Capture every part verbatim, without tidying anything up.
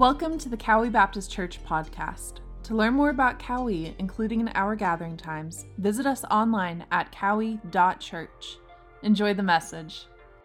Welcome to the Cowie Baptist Church podcast. To learn more about Cowie, including our gathering times, visit us online at cowie dot church. Enjoy the message.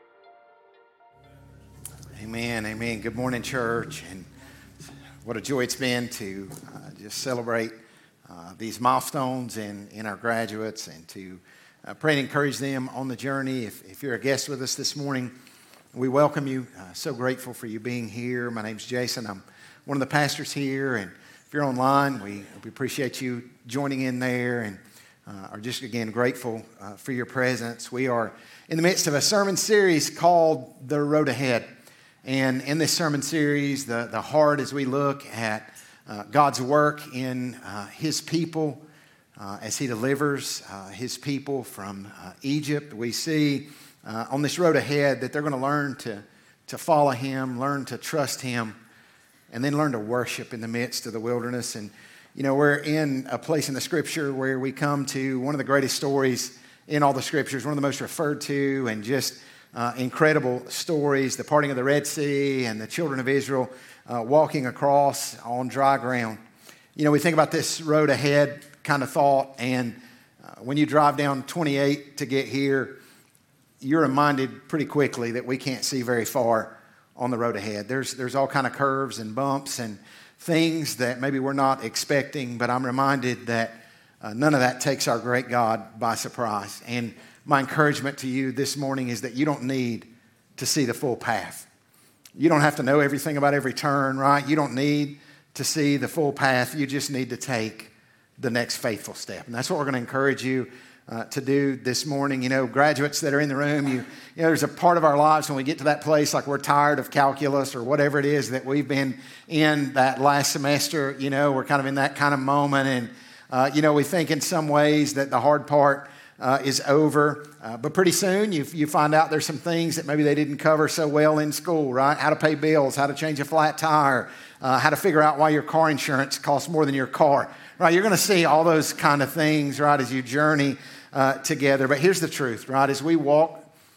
Amen, amen. Good morning, church. And what a joy it's been to uh, just celebrate uh, these milestones in, in our graduates and to uh, pray and encourage them on the journey. If, if you're a guest with us this morning, we welcome you. Uh, so grateful for you being here. My name's Jason. I'm one of the pastors here. And if you're online, we, we appreciate you joining in there and uh, are just, again, grateful uh, for your presence. We are in the midst of a sermon series called The Road Ahead. And in this sermon series, the, the heart as we look at uh, God's work in uh, His people uh, as He delivers uh, His people from uh, Egypt, we see Uh, on this road ahead that they're going to learn to, to follow Him, learn to trust Him, and then learn to worship in the midst of the wilderness. And, you know, we're in a place in the Scripture where we come to one of the greatest stories in all the Scriptures, one of the most referred to and just uh, incredible stories, the parting of the Red Sea and the children of Israel uh, walking across on dry ground. You know, we think about this road ahead kind of thought, and uh, when you drive down twenty-eight to get here, you're reminded pretty quickly that we can't see very far on the road ahead. There's there's all kind of curves and bumps and things that maybe we're not expecting, but I'm reminded that uh, none of that takes our great God by surprise. And my encouragement to you this morning is that you don't need to see the full path. You don't have to know everything about every turn, right? You don't need to see the full path. You just need to take the next faithful step. And that's what we're going to encourage you Uh, to do this morning. You know, graduates that are in the room, you, you know, there's a part of our lives when we get to that place like we're tired of calculus or whatever it is that we've been in that last semester. You know, we're kind of in that kind of moment, and uh, you know, we think in some ways that the hard part uh, is over, uh, but pretty soon you you find out there's some things that maybe they didn't cover so well in school, right? How to pay bills, how to change a flat tire, uh, how to figure out why your car insurance costs more than your car, right? You're going to see all those kind of things, right, as you journey Uh, together. But here's the truth, right? As we walk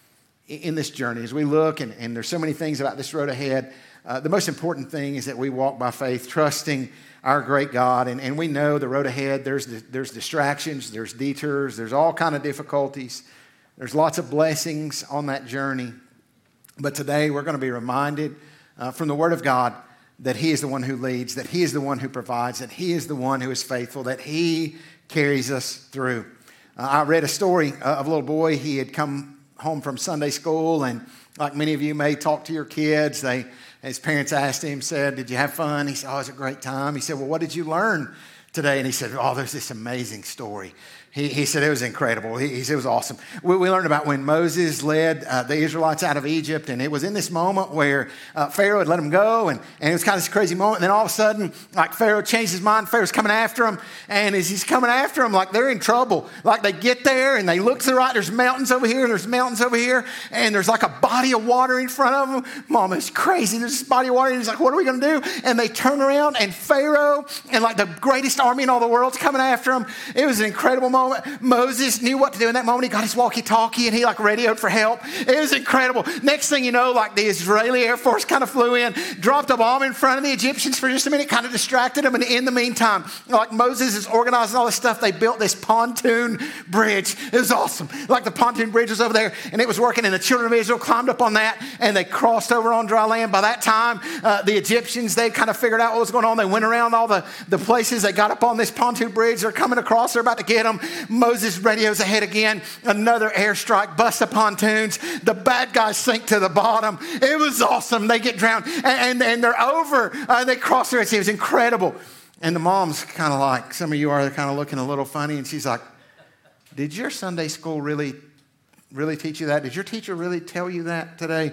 in this journey, as we look, and, and there's so many things about this road ahead, uh, the most important thing is that we walk by faith, trusting our great God. And, and we know the road ahead, there's there's distractions, there's detours, there's all kind of difficulties. There's lots of blessings on that journey. But today we're going to be reminded uh, from the Word of God that He is the one who leads, that He is the one who provides, that He is the one who is faithful, that He carries us through. Uh, I read a story uh, of a little boy. He had come home from Sunday school, and like many of you may talk to your kids, they, his parents asked him, said, "Did you have fun?" He said, "Oh, it was a great time." He said, "Well, what did you learn today?" And he said, "Oh, there's this amazing story." He, he said it was incredible. He, he said it was awesome. We, we learned about when Moses led uh, the Israelites out of Egypt, and it was in this moment where uh, Pharaoh had let them go, and, and it was kind of this crazy moment. And then all of a sudden, like Pharaoh changed his mind. Pharaoh's coming after them, and as he's coming after them, like they're in trouble. Like they get there, and they look to the right. There's mountains over here, and there's mountains over here, and there's like a body of water in front of them. Mama, it's crazy. There's this body of water, and he's like, "What are we going to do?" And they turn around, and Pharaoh and like the greatest army in all the world's coming after them. It was an incredible moment. Moses knew what to do in that moment. He got his walkie-talkie and he like radioed for help. It was incredible. Next thing you know, like the Israeli Air Force kind of flew in, dropped a bomb in front of the Egyptians for just a minute, kind of distracted them. And in the meantime, like Moses is organizing all this stuff, they built this pontoon bridge. It was awesome. Like the pontoon bridge was over there and it was working, and the children of Israel climbed up on that and they crossed over on dry land. By that time, uh, the Egyptians, they kind of figured out what was going on. They went around all the, the places. They got up on this pontoon bridge. They're coming across. They're about to get them. Moses radios ahead again. Another airstrike, busts the pontoons. The bad guys sink to the bottom. It was awesome. They get drowned, and, and, and they're over. Uh, they cross the Red Sea. It was incredible. And the mom's kind of like, some of you are kind of looking a little funny, and she's like, "Did your Sunday school really, really teach you that? Did your teacher really tell you that today?"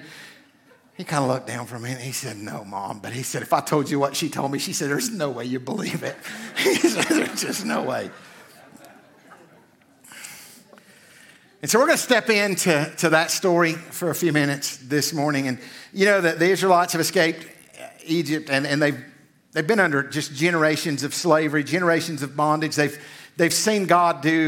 He kind of looked down for a minute. He said, "No, Mom." But he said, "If I told you what she told me," she said, "there's no way you believe it." He said, "There's just no way." And so we're going to step into to that story for a few minutes this morning. And you know that the Israelites have escaped Egypt, and, and they've they've been under just generations of slavery, generations of bondage. They've they've seen God do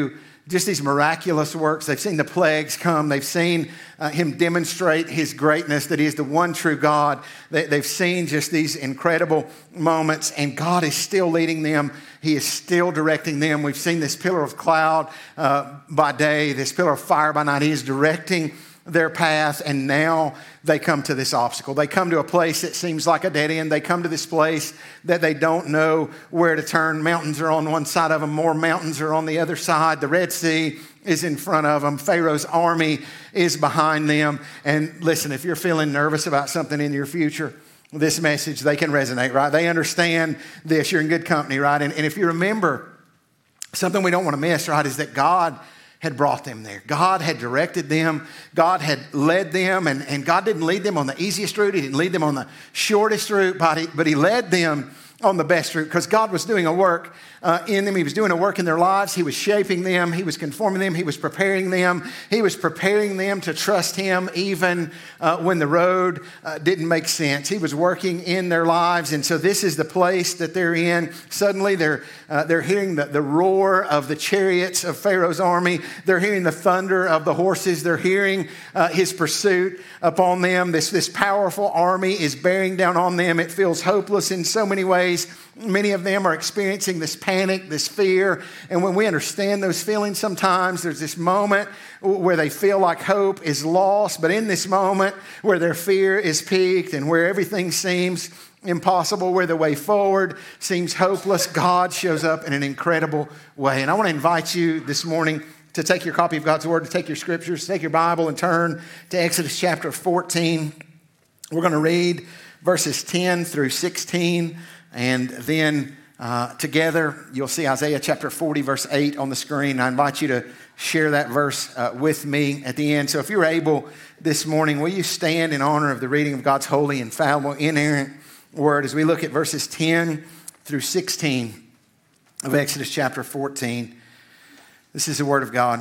just these miraculous works. They've seen the plagues come. They've seen uh, him demonstrate his greatness, that he is the one true God. They, they've seen just these incredible moments, and God is still leading them. He is still directing them. We've seen this pillar of cloud uh, by day, this pillar of fire by night. He is directing their path, and now they come to this obstacle. They come to a place that seems like a dead end. They come to this place that they don't know where to turn. Mountains are on one side of them. More mountains are on the other side. The Red Sea is in front of them. Pharaoh's army is behind them. And listen, if you're feeling nervous about something in your future, this message, they can resonate, right? They understand this. You're in good company, right? And, and if you remember, something we don't want to miss, right, is that God had brought them there. God had directed them. God had led them. And, and God didn't lead them on the easiest route. He didn't lead them on the shortest route, but he, but he led them on the best route because God was doing a work uh, in them. He was doing a work in their lives. He was shaping them. He was conforming them. He was preparing them. He was preparing them to trust him even uh, when the road uh, didn't make sense. He was working in their lives. And so this is the place that they're in. Suddenly they're, uh, they're hearing the, the roar of the chariots of Pharaoh's army. They're hearing the thunder of the horses. They're hearing uh, his pursuit upon them. This, this powerful army is bearing down on them. It feels hopeless in so many ways. Many of them are experiencing this panic, this fear. And when we understand those feelings, sometimes there's this moment where they feel like hope is lost. But in this moment where their fear is peaked and where everything seems impossible, where the way forward seems hopeless, God shows up in an incredible way. And I want to invite you this morning to take your copy of God's Word, to take your scriptures, take your Bible and turn to Exodus chapter fourteen. We're going to read verses ten through sixteen. And then uh, together, you'll see Isaiah chapter forty, verse eight on the screen. I invite you to share that verse uh, with me at the end. So if you're able this morning, will you stand in honor of the reading of God's holy, infallible, inerrant word as we look at verses ten through sixteen of Exodus chapter fourteen. This is the word of God.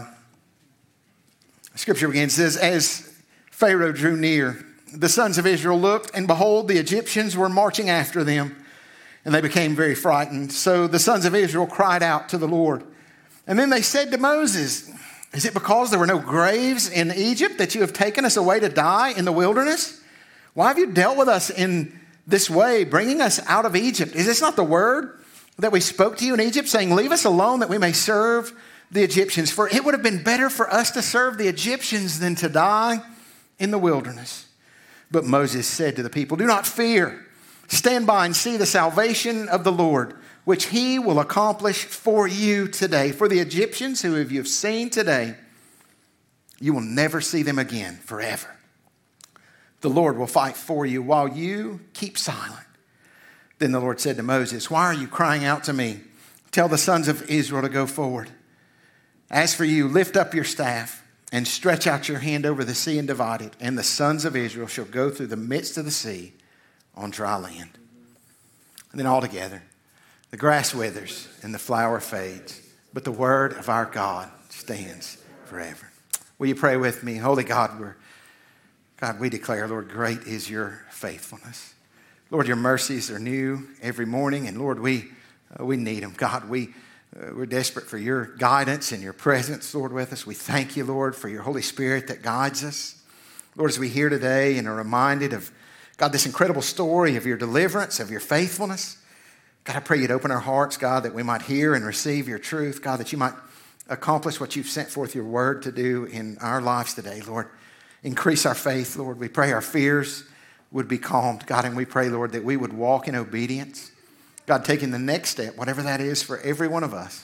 Scripture begins, says, as Pharaoh drew near, the sons of Israel looked, and behold, the Egyptians were marching after them. And they became very frightened. So the sons of Israel cried out to the Lord. And then they said to Moses, is it because there were no graves in Egypt that you have taken us away to die in the wilderness? Why have you dealt with us in this way, bringing us out of Egypt? Is this not the word that we spoke to you in Egypt, saying, leave us alone that we may serve the Egyptians? For it would have been better for us to serve the Egyptians than to die in the wilderness. But Moses said to the people, do not fear. Stand by and see the salvation of the Lord, which he will accomplish for you today. For the Egyptians who you have seen today, you will never see them again forever. The Lord will fight for you while you keep silent. Then the Lord said to Moses, why are you crying out to me? Tell the sons of Israel to go forward. As for you, lift up your staff and stretch out your hand over the sea and divide it. And the sons of Israel shall go through the midst of the sea on dry land. And then all together, the grass withers and the flower fades, but the word of our God stands forever. Will you pray with me? Holy God, we're, God, we declare, Lord, great is your faithfulness. Lord, your mercies are new every morning, and Lord, we uh, we need them. God, we, uh, we're desperate for your guidance and your presence, Lord, with us. We thank you, Lord, for your Holy Spirit that guides us. Lord, as we hear today and are reminded of God, this incredible story of your deliverance, of your faithfulness. God, I pray you'd open our hearts, God, that we might hear and receive your truth. God, that you might accomplish what you've sent forth your word to do in our lives today, Lord. Increase our faith, Lord. We pray our fears would be calmed, God, and we pray, Lord, that we would walk in obedience. God, taking the next step, whatever that is for every one of us.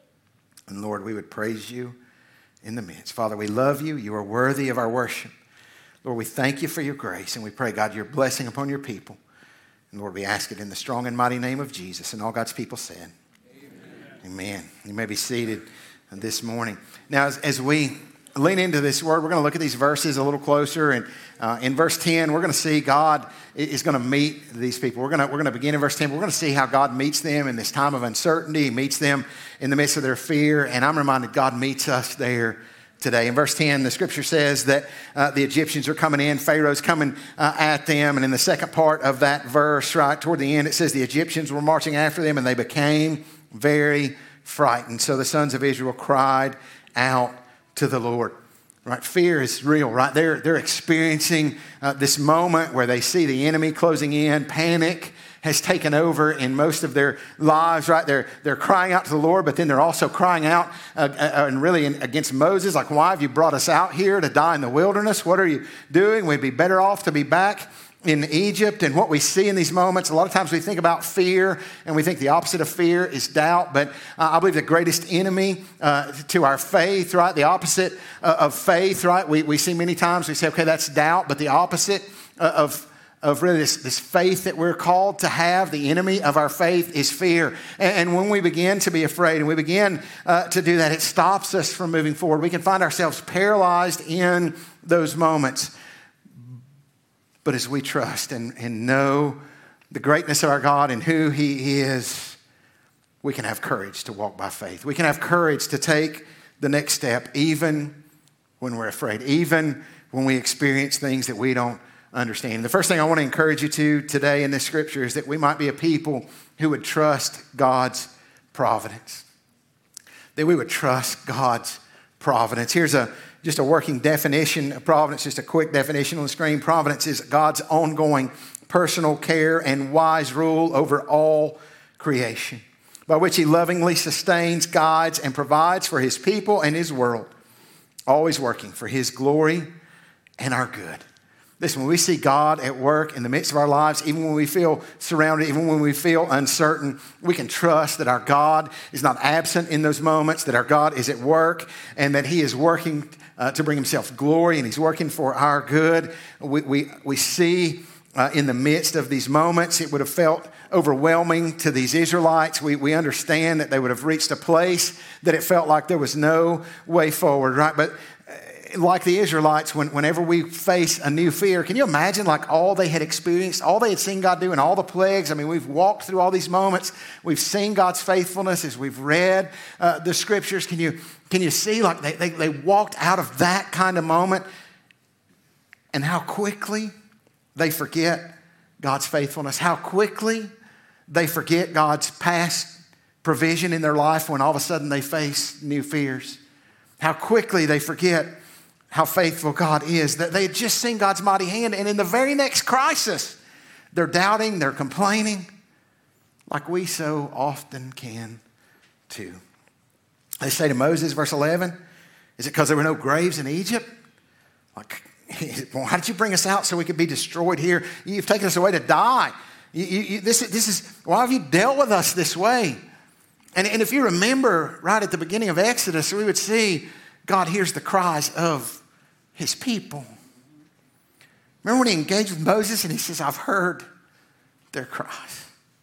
And Lord, we would praise you in the midst. Father, we love you. You are worthy of our worship. Lord, we thank you for your grace, and we pray, God, your blessing upon your people. And Lord, we ask it in the strong and mighty name of Jesus. And all God's people said, amen. Amen. You may be seated this morning. Now, as, as we lean into this word, we're going to look at these verses a little closer. And uh, in verse ten, we're going to see God is going to meet these people. We're going to, we're going to begin in verse ten. We're going to see how God meets them in this time of uncertainty. He meets them in the midst of their fear. And I'm reminded God meets us there today. In verse ten, the scripture says that uh, the Egyptians are coming in. Pharaoh's coming uh, at them. And in the second part of that verse, right toward the end, it says the Egyptians were marching after them and they became very frightened. So the sons of Israel cried out to the Lord. Right? Fear is real, right? They're, they're experiencing uh, this moment where they see the enemy closing in. Panic has taken over in most of their lives, right? They're, they're crying out to the Lord, but then they're also crying out uh, uh, and really in, against Moses, like, why have you brought us out here to die in the wilderness? What are you doing? We'd be better off to be back in Egypt. And what we see in these moments, a lot of times we think about fear and we think the opposite of fear is doubt. But uh, I believe the greatest enemy uh, to our faith, right? The opposite uh, of faith, right? We, we see many times we say, okay, that's doubt. But the opposite uh, of of really this, this faith that we're called to have, the enemy of our faith is fear. And, and when we begin to be afraid and we begin uh, to do that, it stops us from moving forward. We can find ourselves paralyzed in those moments. But as we trust and, and know the greatness of our God and who He is, we can have courage to walk by faith. We can have courage to take the next step, even when we're afraid, even when we experience things that we don't understand. The first thing I want to encourage you to today in this scripture is that we might be a people who would trust God's providence. That we would trust God's providence. Here's a just a working definition of providence, just a quick definition on the screen. Providence is God's ongoing personal care and wise rule over all creation, by which He lovingly sustains, guides, and provides for His people and His world, always working for His glory and our good. Listen, when we see God at work in the midst of our lives, even when we feel surrounded, even when we feel uncertain, we can trust that our God is not absent in those moments, that our God is at work, and that He is working uh, to bring Himself glory, and He's working for our good. We, we, we see uh, in the midst of these moments, it would have felt overwhelming to these Israelites. We, we understand that they would have reached a place that it felt like there was no way forward, right? But like the Israelites, when, whenever we face a new fear, can you imagine like all they had experienced, all they had seen God do and all the plagues? I mean, we've walked through all these moments. We've seen God's faithfulness as we've read uh, the scriptures. Can you, can you see like they, they, they walked out of that kind of moment and how quickly they forget God's faithfulness, how quickly they forget God's past provision in their life when all of a sudden they face new fears, how quickly they forget how faithful God is, that they had just seen God's mighty hand, and in the very next crisis, they're doubting, they're complaining, like we so often can too. They say to Moses, verse eleven, is it because there were no graves in Egypt? Like, why did you bring us out so we could be destroyed here? You've taken us away to die. You, you, you, this, this is, why have you dealt with us this way? And, and if you remember right at the beginning of Exodus, we would see God hears the cries of His people. Remember when He engaged with Moses and He says, I've heard their cries.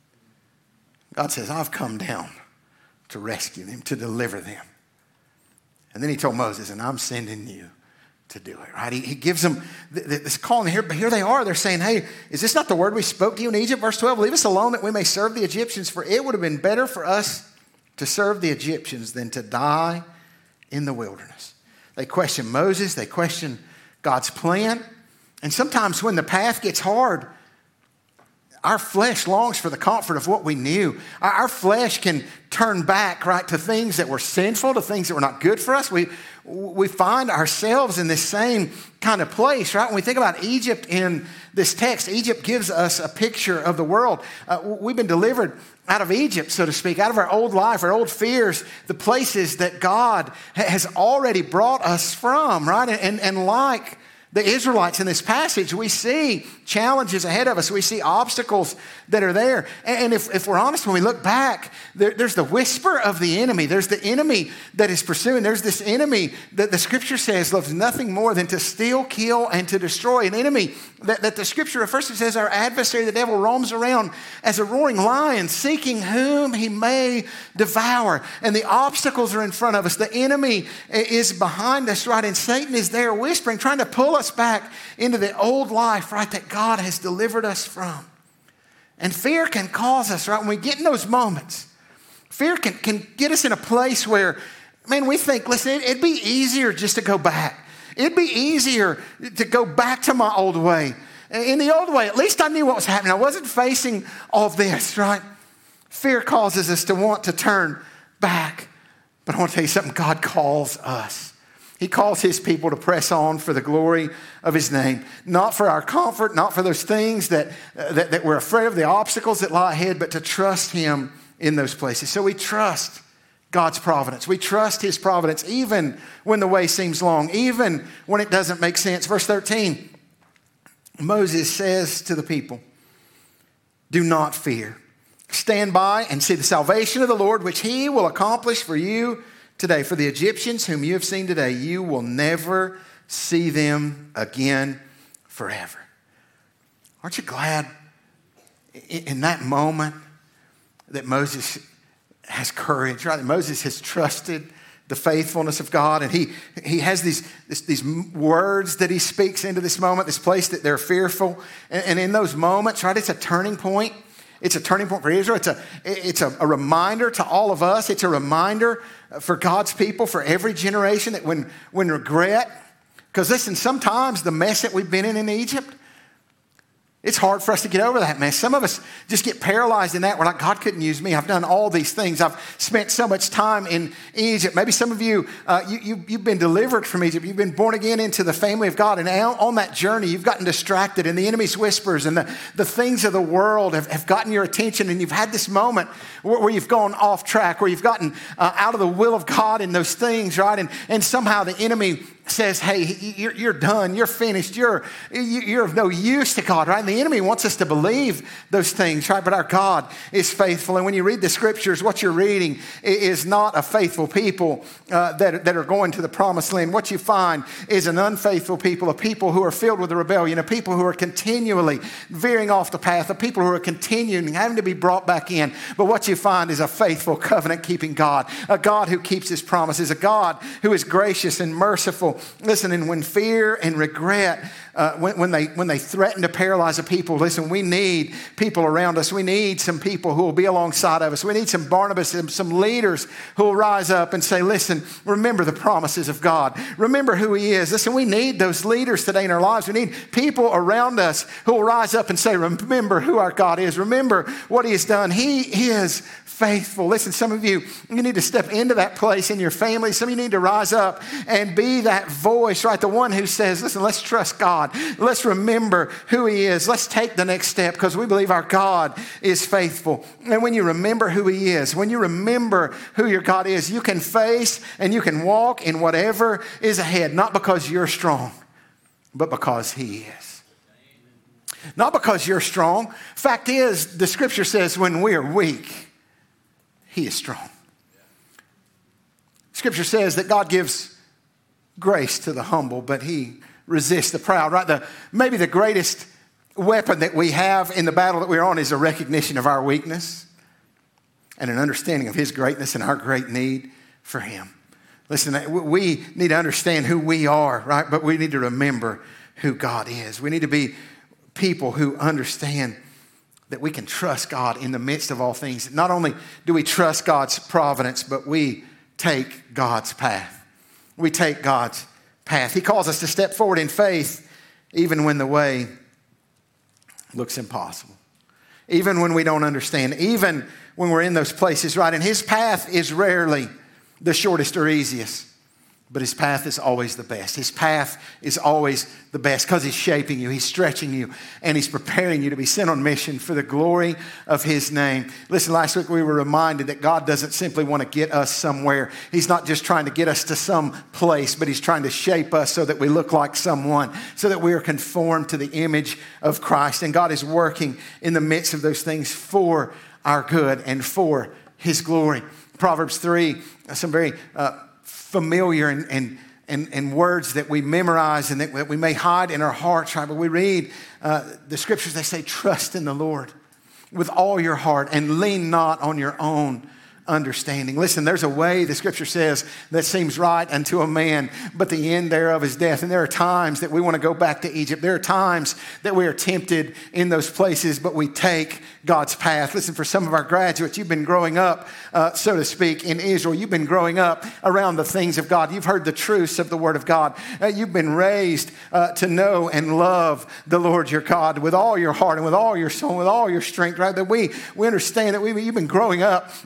God says, I've come down to rescue them, to deliver them. And then He told Moses, and I'm sending you to do it, right? He, he gives them this call, and here, but here they are. They're saying, hey, is this not the word we spoke to you in Egypt? Verse twelve, leave us alone that we may serve the Egyptians, for it would have been better for us to serve the Egyptians than to die in the wilderness. They question Moses. They question God's plan. And sometimes when the path gets hard, our flesh longs for the comfort of what we knew. Our, our flesh can turn back, right, to things that were sinful, to things that were not good for us. We, we find ourselves in this same kind of place, right? When we think about Egypt in this text, Egypt gives us a picture of the world. Uh, we've been delivered out of Egypt, so to speak, out of our old life, our old fears, the places that God has already brought us from, right? And, and like the Israelites in this passage, we see challenges ahead of us. We see obstacles that are there. And if, if we're honest, when we look back, there, there's the whisper of the enemy. There's the enemy that is pursuing. There's this enemy that the scripture says loves nothing more than to steal, kill, and to destroy. An enemy that, that the scripture refers to says our adversary, the devil, roams around as a roaring lion, seeking whom he may devour. And the obstacles are in front of us. The enemy is behind us, right? And Satan is there whispering, trying to pull us back into the old life, right, that God has delivered us from. And fear can cause us, right, when we get in those moments, fear can, can get us in a place where, man, we think, listen, it, it'd be easier just to go back. It'd be easier to go back to my old way. In the old way, at least I knew what was happening. I wasn't facing all this, right? Fear causes us to want to turn back But I want to tell you something. God calls us. He calls his people to press on for the glory of his name. Not for our comfort, not for those things that, uh, that, that we're afraid of, the obstacles that lie ahead, but to trust him in those places. So we trust God's providence. We trust his providence even when the way seems long, even when it doesn't make sense. Verse thirteen, Moses says to the people, do not fear. Stand by and see the salvation of the Lord, which he will accomplish for you today. For the Egyptians whom you have seen today, you will never see them again forever. Aren't you glad in that moment that Moses has courage, right? That Moses has trusted the faithfulness of God, and he, he has these, this, these words that he speaks into this moment, this place that they're fearful. And, and in those moments, right, it's a turning point. It's a turning point for Israel. It's a, it's a, a reminder to all of us. It's a reminder for God's people, for every generation, that when, when regret, because listen, sometimes the mess that we've been in in Egypt, it's hard for us to get over that mess. Some of us just get paralyzed in that. We're like, God couldn't use me. I've done all these things. I've spent so much time in Egypt. Maybe some of you, uh, you, you, you've been delivered from Egypt. You've been born again into the family of God. And now on that journey, you've gotten distracted. And the enemy's whispers and the, the things of the world have, have gotten your attention. And you've had this moment where, where you've gone off track, where you've gotten uh, out of the will of God in those things, right? And, and somehow the enemy says, hey, you're, you're done, you're finished, you're, you're of no use to God, right? And the enemy wants us to believe those things, right? But our God is faithful. And when you read the scriptures, what you're reading is not a faithful people uh, that, that are going to the promised land. What you find is an unfaithful people, a people who are filled with rebellion, a people who are continually veering off the path, a people who are continuing having to be brought back in. But what you find is a faithful, covenant-keeping God, a God who keeps his promises, a God who is gracious and merciful. Listen, and when fear and regret, uh, when, when, they, when they threaten to paralyze a people, listen, we need people around us. We need some people who will be alongside of us. We need some Barnabas and some leaders who will rise up and say, listen, remember the promises of God. Remember who he is. Listen, we need those leaders today in our lives. We need people around us who will rise up and say, remember who our God is. Remember what he has done. He is faithful. Listen, some of you, you need to step into that place in your family. Some of you need to rise up and be that voice, right? The one who says, listen, let's trust God. Let's remember who he is. Let's take the next step because we believe our God is faithful. And when you remember who he is, when you remember who your God is, you can face and you can walk in whatever is ahead, not because you're strong, but because he is. Not because you're strong. Fact is, the scripture says when we are weak, he is strong. Scripture says that God gives grace to the humble, but he resists the proud, right? The, maybe the greatest weapon that we have in the battle that we're on is a recognition of our weakness and an understanding of his greatness and our great need for him. Listen, we need to understand who we are, right? But we need to remember who God is. We need to be people who understand that we can trust God in the midst of all things. Not only do we trust God's providence, but we take God's path. We take God's path. He calls us to step forward in faith even when the way looks impossible. Even when we don't understand. Even when we're in those places, right? And his path is rarely the shortest or easiest. But his path is always the best. His path is always the best because he's shaping you, he's stretching you, and he's preparing you to be sent on mission for the glory of his name. Listen, last week we were reminded that God doesn't simply want to get us somewhere. He's not just trying to get us to some place, but he's trying to shape us so that we look like someone, so that we are conformed to the image of Christ. And God is working in the midst of those things for our good and for his glory. Proverbs three, some very uh, familiar and, and, and, and words that we memorize and that we may hide in our hearts, right? But we read uh, the scriptures, they say, trust in the Lord with all your heart and lean not on your own understanding. Listen, there's a way, the scripture says, that seems right unto a man, but the end thereof is death. And there are times that we want to go back to Egypt. There are times that we are tempted in those places, but we take God's path. Listen, for some of our graduates, you've been growing up, uh, so to speak, in Israel. You've been growing up around the things of God. You've heard the truths of the Word of God. Uh, you've been raised uh, to know and love the Lord your God with all your heart and with all your soul, with all your strength, right? That we, we understand that we, you've been growing up in that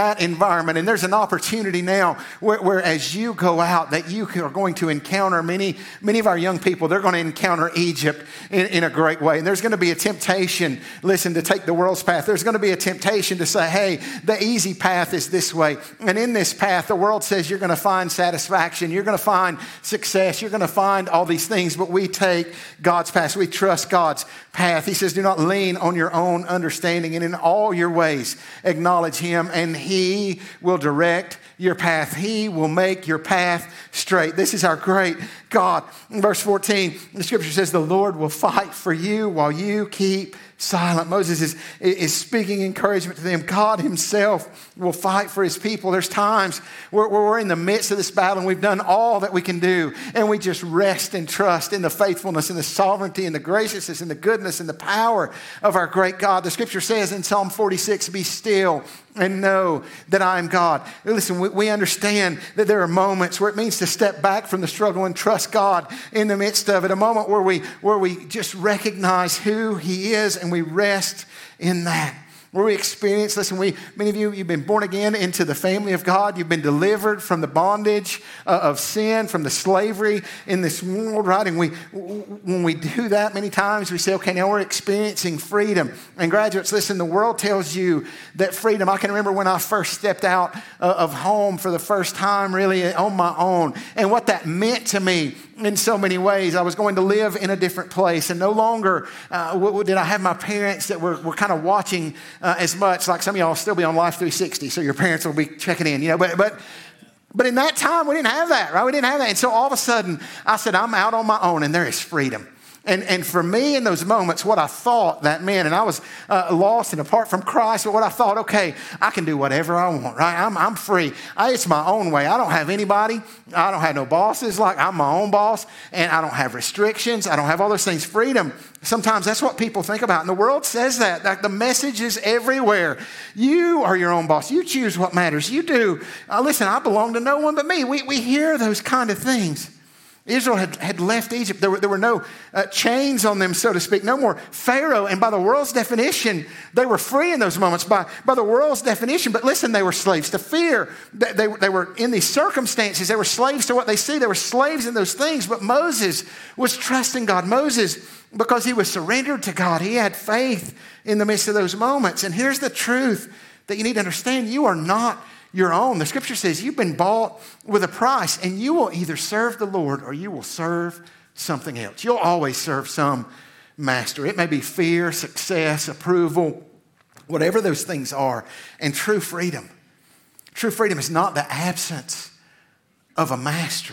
that environment. And there's an opportunity now where, where as you go out, that you are going to encounter many, many of our young people, they're going to encounter Egypt in, in a great way. And there's going to be a temptation, listen, to take the world's path. There's going to be a temptation to say, hey, the easy path is this way. And in this path, the world says you're going to find satisfaction, you're going to find success, you're going to find all these things, but we take God's path. We trust God's path. He says, do not lean on your own understanding, and in all your ways acknowledge him, and he will direct your path. He will make your path straight. This is our great God. In verse fourteen, the scripture says, the Lord will fight for you while you keep silent. Moses is, is speaking encouragement to them. God himself will fight for his people. There's times where, where we're in the midst of this battle and we've done all that we can do, and we just rest and trust in the faithfulness and the sovereignty and the graciousness and the goodness and the power of our great God. The scripture says in Psalm forty-six, be still and know that I am God. Listen, we, we understand that there are moments where it means to step back from the struggle and trust God in the midst of it. A moment where we, where we just recognize who he is and we rest in that. Where we experience, listen, we, many of you, you've been born again into the family of God. You've been delivered from the bondage uh, of sin, from the slavery in this world, right? And we, when we do that, many times we say, okay, now we're experiencing freedom. And graduates, listen, the world tells you that freedom. I can remember when I first stepped out uh, of home for the first time, really on my own, and what that meant to me. In so many ways, I was going to live in a different place, and no longer uh, did I have my parents that were, were kind of watching uh, as much. Like some of y'all still be on Life three sixty, so your parents will be checking in, you know. But but but in that time, we didn't have that, right? We didn't have that, and so all of a sudden, I said, I'm out on my own, and there is freedom. And and for me in those moments, what I thought that meant, and I was uh, lost and apart from Christ, but what I thought, okay, I can do whatever I want, right? I'm I'm free. I, it's my own way. I don't have anybody. I don't have no bosses. Like, I'm my own boss, and I don't have restrictions. I don't have all those things. Freedom. Sometimes that's what people think about, and the world says that. Like, the message is everywhere. You are your own boss. You choose what matters. You do. Uh, listen, I belong to no one but me. We we hear those kind of things. Israel had, had left Egypt. There were, there were no uh, chains on them, so to speak. No more Pharaoh. And by the world's definition, they were free in those moments. By, by the world's definition, but listen, they were slaves to fear. They, they, they were in these circumstances. They were slaves to what they see. They were slaves in those things. But Moses was trusting God. Moses, because he was surrendered to God, he had faith in the midst of those moments. And here's the truth that you need to understand. You are not your own. The scripture says you've been bought with a price, and you will either serve the Lord or you will serve something else. You'll always serve some master. It may be fear, success, approval, whatever those things are. And true freedom, true freedom is not the absence of a master.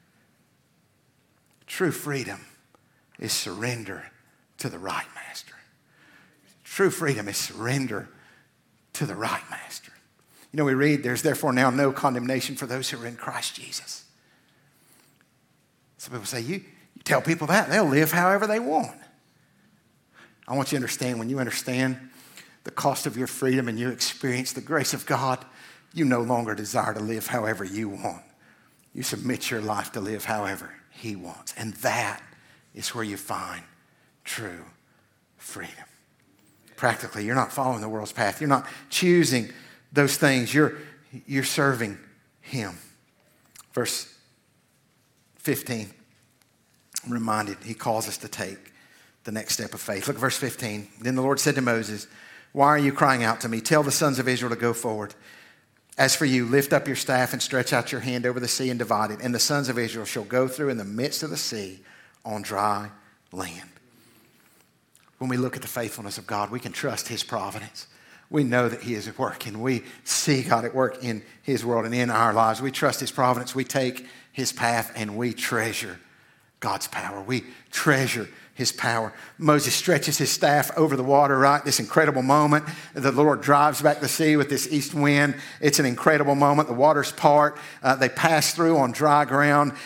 True freedom is surrender to the right master. True freedom is surrender to the right master. You know, we read, there's therefore now no condemnation for those who are in Christ Jesus. Some people say, you, you tell people that, they'll live however they want. I want you to understand, when you understand the cost of your freedom and you experience the grace of God, you no longer desire to live however you want. You submit your life to live however he wants. And that is where you find true freedom. Practically, you're not following the world's path. You're not choosing those things. You're, you're serving him. Verse fifteen, I'm reminded he calls us to take the next step of faith. Look at verse fifteen. Then the Lord said to Moses, why are you crying out to me? Tell the sons of Israel to go forward. As for you, lift up your staff and stretch out your hand over the sea and divide it. And the sons of Israel shall go through in the midst of the sea on dry land. When we look at the faithfulness of God, we can trust his providence. We know that he is at work, and we see God at work in his world and in our lives. We trust his providence. We take his path, and we treasure God's power. We treasure his power. Moses stretches his staff over the water, right? This incredible moment. The Lord drives back the sea with this east wind. It's an incredible moment. The waters part. Uh, they pass through on dry ground.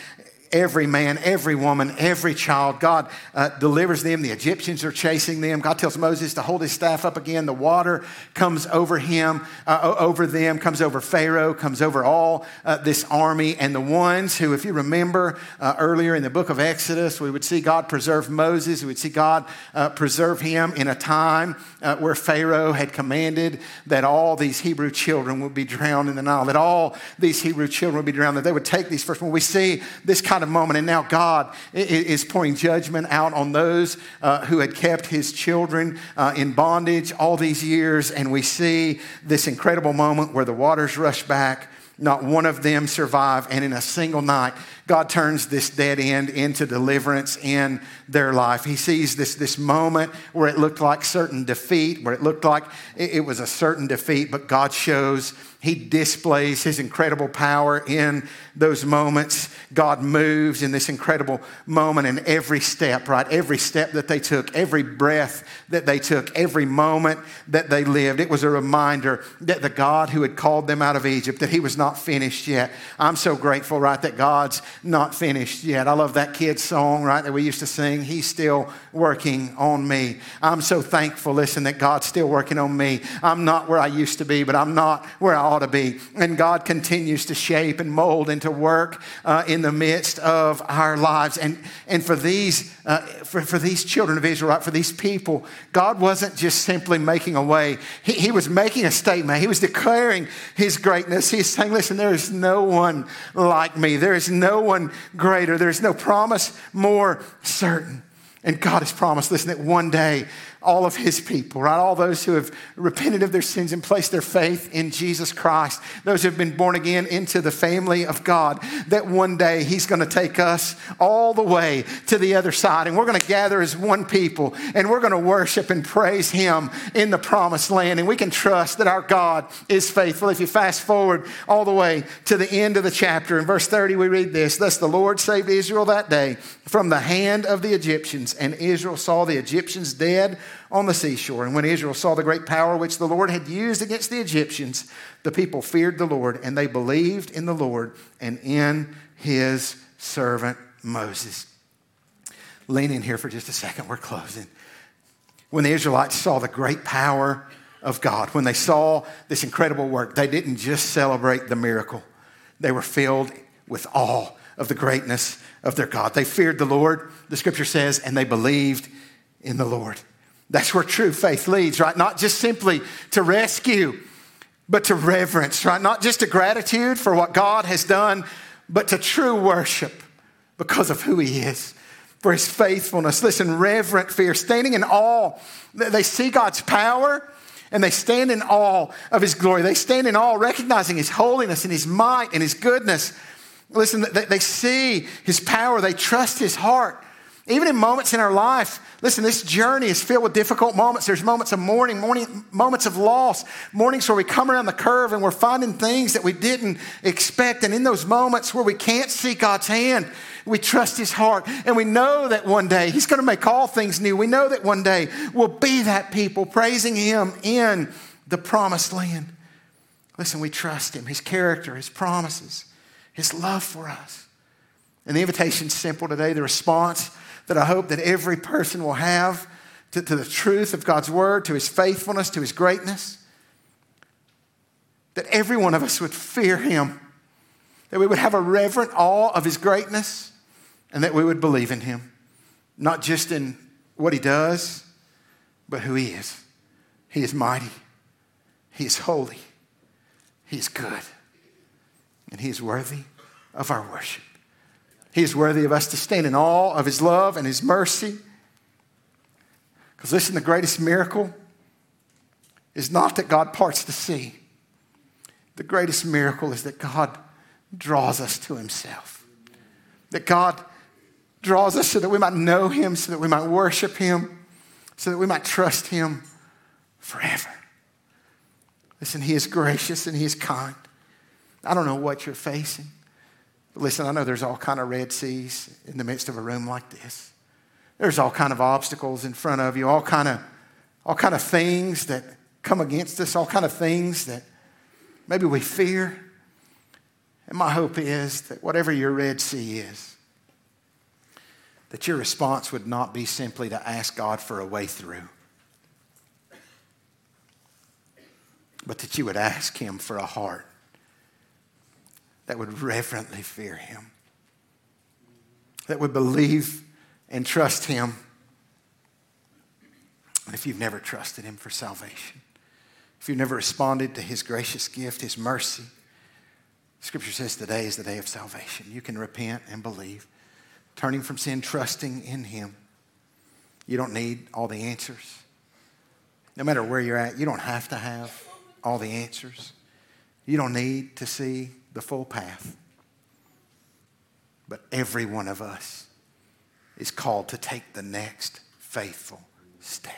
every man, every woman, every child. God uh, delivers them. The Egyptians are chasing them. God tells Moses to hold his staff up again. The water comes over him, uh, over them, comes over Pharaoh, comes over all uh, this army. And the ones who, if you remember uh, earlier in the book of Exodus, we would see God preserve Moses. We would see God uh, preserve him in a time uh, where Pharaoh had commanded that all these Hebrew children would be drowned in the Nile, that all these Hebrew children would be drowned, that they would take these firstborn. We see this kind of moment, and now God is pouring judgment out on those uh, who had kept his children uh, in bondage all these years, and we see this incredible moment where the waters rush back. Not one of them survive, and in a single night, God turns this dead end into deliverance in their life. He sees this, this moment where it looked like certain defeat, where it looked like it, it was a certain defeat, but God shows, he displays his incredible power in those moments. God moves in this incredible moment in every step, right? Every step that they took, every breath that they took, every moment that they lived. It was a reminder that the God who had called them out of Egypt, that he was not finished yet. I'm so grateful, right, that God's not finished yet. I love that kid's song, right, that we used to sing. He's still working on me. I'm so thankful, listen, that God's still working on me. I'm not where I used to be, but I'm not where I ought to be. And God continues to shape and mold and to work uh, in the midst of our lives. And, and for these uh, for, for these children of Israel, right, for these people, God wasn't just simply making a way. He, he was making a statement. He was declaring his greatness. He's saying, listen, there is no one like me. There is no one greater. There is no promise more certain. And God has promised, listen, that one day all of his people, right, all those who have repented of their sins and placed their faith in Jesus Christ, those who have been born again into the family of God, that one day he's going to take us all the way to the other side. And we're going to gather as one people, and we're going to worship and praise him in the promised land. And we can trust that our God is faithful. If you fast forward all the way to the end of the chapter, in verse thirty, we read this: "Thus the Lord saved Israel that day from the hand of the Egyptians, and Israel saw the Egyptians dead on the seashore. And when Israel saw the great power which the Lord had used against the Egyptians, the people feared the Lord, and they believed in the Lord and in his servant Moses." Lean in here for just a second. We're closing. When the Israelites saw the great power of God, when they saw this incredible work, they didn't just celebrate the miracle. They were filled with awe of the greatness of their God. They feared the Lord, the scripture says, and they believed in the Lord. That's where true faith leads, right? Not just simply to rescue, but to reverence, right? Not just to gratitude for what God has done, but to true worship because of who he is, for his faithfulness. Listen, reverent fear, standing in awe. They see God's power and they stand in awe of his glory. They stand in awe, recognizing his holiness and his might and his goodness. Listen, they see his power. They trust his heart. Even in moments in our life, listen, this journey is filled with difficult moments. There's moments of mourning, mourning, moments of loss, mornings where we come around the curve and we're finding things that we didn't expect. And in those moments where we can't see God's hand, we trust his heart. And we know that one day he's going to make all things new. We know that one day we'll be that people praising him in the promised land. Listen, we trust him, his character, his promises, his love for us. And the invitation's simple today. The response that I hope that every person will have to, to the truth of God's word, to his faithfulness, to his greatness, that every one of us would fear him, that we would have a reverent awe of his greatness, and that we would believe in him, not just in what he does, but who he is. He is mighty. He is holy. He is good. And he is worthy of our worship. He is worthy of us to stand in awe of his love and his mercy. Because listen, the greatest miracle is not that God parts the sea. The greatest miracle is that God draws us to himself. That God draws us so that we might know him, so that we might worship him, so that we might trust him forever. Listen, he is gracious and he is kind. I don't know what you're facing. But listen, I know there's all kind of Red Seas in the midst of a room like this. There's all kind of obstacles in front of you, all kind of, all kind of things that come against us, all kind of things that maybe we fear. And my hope is that whatever your Red Sea is, that your response would not be simply to ask God for a way through, but that you would ask him for a heart that would reverently fear him, that would believe and trust him. And if you've never trusted him for salvation, if you've never responded to his gracious gift, his mercy, Scripture says today is the day of salvation. You can repent and believe, turning from sin, trusting in him. You don't need all the answers. No matter where you're at, you don't have to have all the answers. You don't need to see the full path. But every one of us is called to take the next faithful step.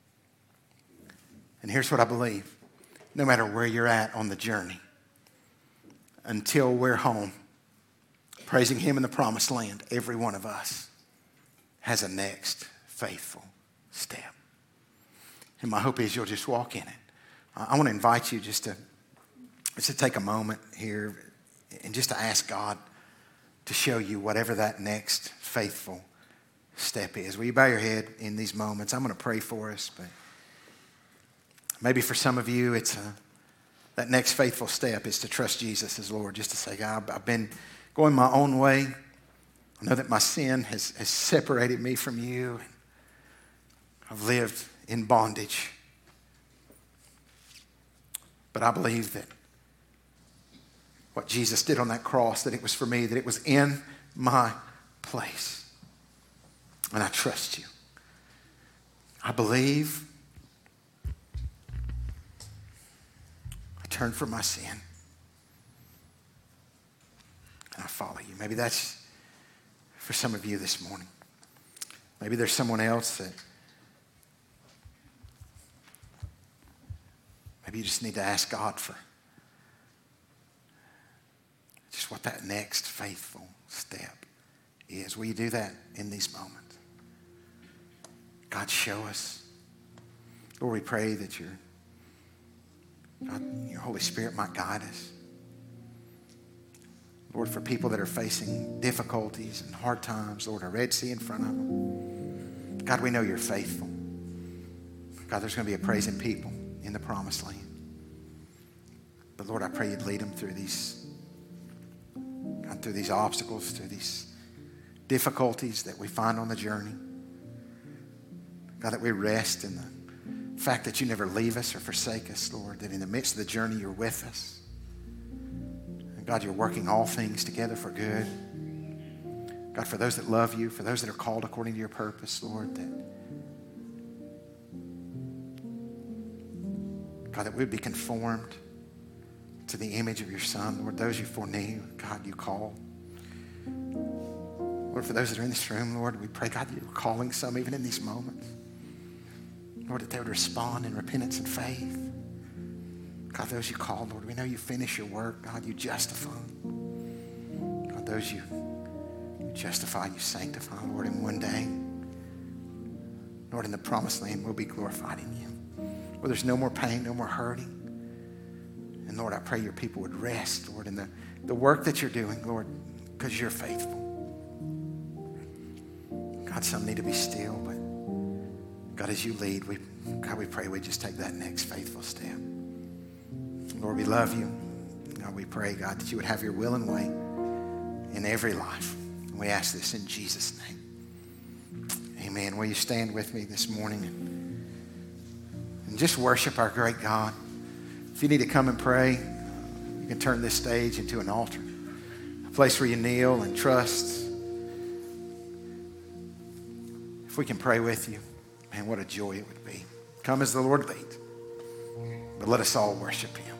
And here's what I believe. No matter where you're at on the journey, until we're home, praising him in the promised land, every one of us has a next faithful step. And my hope is you'll just walk in it. I want to invite you just to, just to take a moment here and just to ask God to show you whatever that next faithful step is. Will you bow your head in these moments? I'm going to pray for us, but maybe for some of you, it's a, that next faithful step is to trust Jesus as Lord, just to say, God, I've been going my own way. I know that my sin has, has separated me from you. I've lived in bondage. But I believe that what Jesus did on that cross, that it was for me, that it was in my place. And I trust you. I believe. I turn from my sin. And I follow you. Maybe that's for some of you this morning. Maybe there's someone else that maybe you just need to ask God for just what that next faithful step is. Will you do that in these moments? God, show us. Lord, we pray that your, God, your Holy Spirit might guide us. Lord, for people that are facing difficulties and hard times, Lord, a Red Sea in front of them. God, we know you're faithful. God, there's going to be a praising people in the promised land. But Lord, I pray you'd lead them through these, God, through these obstacles, through these difficulties that we find on the journey. God, that we rest in the fact that you never leave us or forsake us, Lord, that in the midst of the journey you're with us. And God, you're working all things together for good. God, for those that love you, for those that are called according to your purpose, Lord, that God, that we would be conformed to the image of your Son. Lord, those you foreknew, God, you called. Lord, for those that are in this room, Lord, we pray, God, you're calling some even in these moments. Lord, that they would respond in repentance and faith. God, those you called, Lord, we know you finish your work. God, you justify. God, those you, you justify, you sanctify, Lord, and one day, Lord, in the promised land, we'll be glorified in you. Where there's no more pain, no more hurting. And Lord, I pray your people would rest, Lord, in the, the work that you're doing, Lord, because you're faithful. God, some need to be still, but God, as you lead, we, God, we pray we just take that next faithful step. Lord, we love you. God, we pray, God, that you would have your will and way in every life. And we ask this in Jesus' name. Amen. Will you stand with me this morning and, and just worship our great God? If you need to come and pray, you can turn this stage into an altar, a place where you kneel and trust. If we can pray with you, man, what a joy it would be. Come as the Lord leads, but let us all worship him.